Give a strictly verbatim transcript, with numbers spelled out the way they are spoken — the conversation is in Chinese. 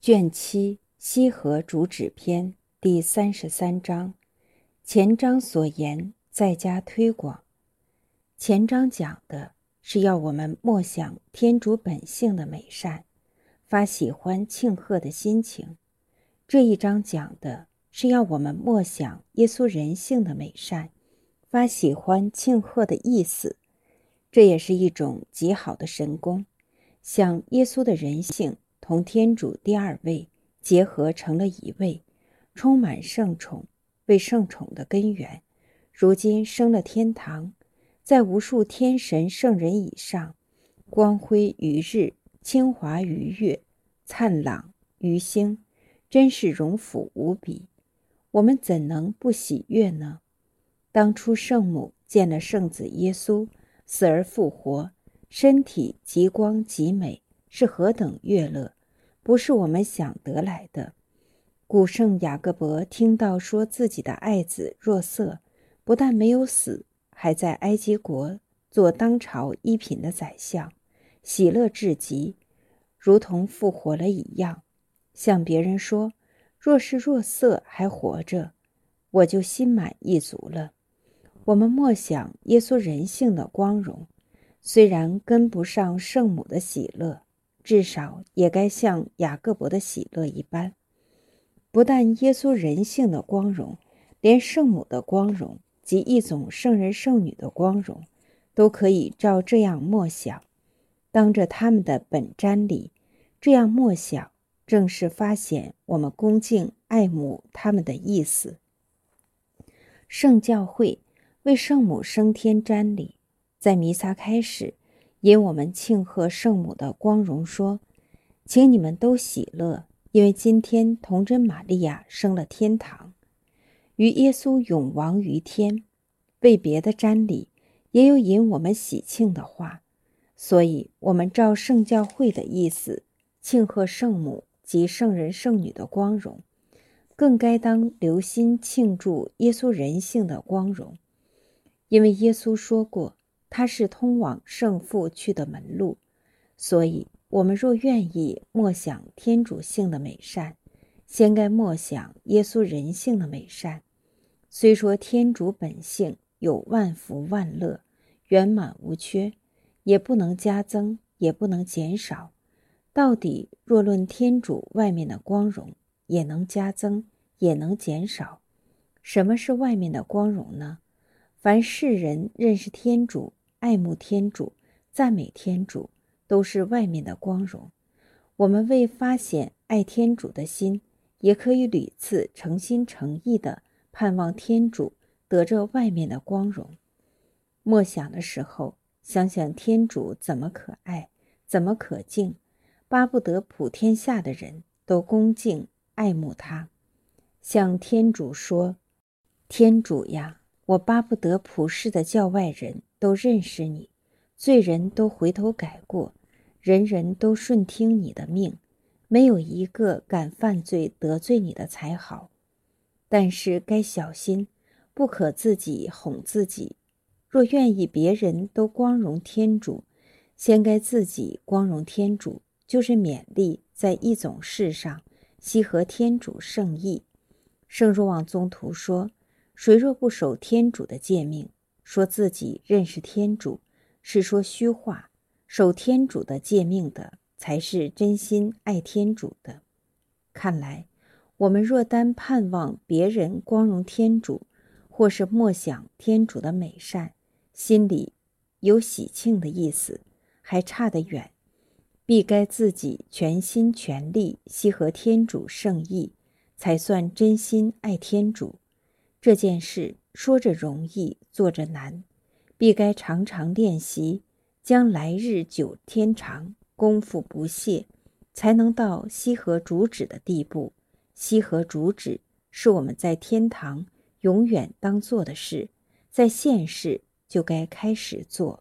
卷七西河主旨篇第三十三章，前章所言再加推广。前章讲的是要我们默想天主本性的美善，发喜欢庆贺的心情。这一章讲的是要我们默想耶稣人性的美善，发喜欢庆贺的意思。这也是一种极好的神功，像耶稣的人性同天主第二位结合成了一位，充满圣宠，为圣宠的根源，如今升了天堂，在无数天神圣人以上，光辉于日，清华于月，灿朗于星，真是荣府无比。我们怎能不喜悦呢？当初圣母见了圣子耶稣死而复活，身体极光极美，是何等悦乐，不是我们想得来的。古圣雅各伯听到说自己的爱子若瑟不但没有死，还在埃及国做当朝一品的宰相，喜乐至极，如同复活了一样，向别人说，若是若瑟还活着，我就心满意足了。我们默想耶稣人性的光荣，虽然跟不上圣母的喜乐，至少也该像雅各伯的喜乐一般。不但耶稣人性的光荣，连圣母的光荣及一种圣人圣女的光荣，都可以照这样默想。当着他们的本瞻礼，这样默想，正是发显我们恭敬爱慕他们的意思。圣教会为圣母升天瞻礼，在弥撒开始，因我们庆贺圣母的光荣说，请你们都喜乐，因为今天童真玛利亚升了天堂，与耶稣永王于天。为别的瞻礼也有引我们喜庆的话，所以我们照圣教会的意思庆贺圣母及圣人圣女的光荣，更该当留心庆祝耶稣人性的光荣。因为耶稣说过，他是通往圣父去的门路，所以我们若愿意默想天主性的美善，先该默想耶稣人性的美善。虽说天主本性有万福万乐，圆满无缺，也不能加增，也不能减少。到底若论天主外面的光荣，也能加增，也能减少。什么是外面的光荣呢？凡世人认识天主，爱慕天主，赞美天主，都是外面的光荣。我们为发显爱天主的心，也可以屡次诚心诚意地盼望天主得这外面的光荣。默想的时候，想想天主怎么可爱，怎么可敬，巴不得普天下的人都恭敬爱慕他。向天主说，天主呀，我巴不得普世的教外人都认识你，罪人都回头改过，人人都顺听你的命，没有一个敢犯罪得罪你的才好。但是该小心，不可自己哄自己。若愿意别人都光荣天主，先该自己光荣天主，就是勉励在一种事上悉合天主圣意。圣若望宗徒说，谁若不守天主的诫命，说自己认识天主，是说虚话。守天主的诫命的，才是真心爱天主的。看来我们若单盼望别人光荣天主，或是默想天主的美善，心里有喜庆的意思，还差得远。必该自己全心全力悉合天主圣意，才算真心爱天主。这件事说着容易，做着难，必该常常练习，将来日久天长，功夫不懈，才能到悉合主旨的地步。悉合主旨是我们在天堂永远当做的事，在现世就该开始做。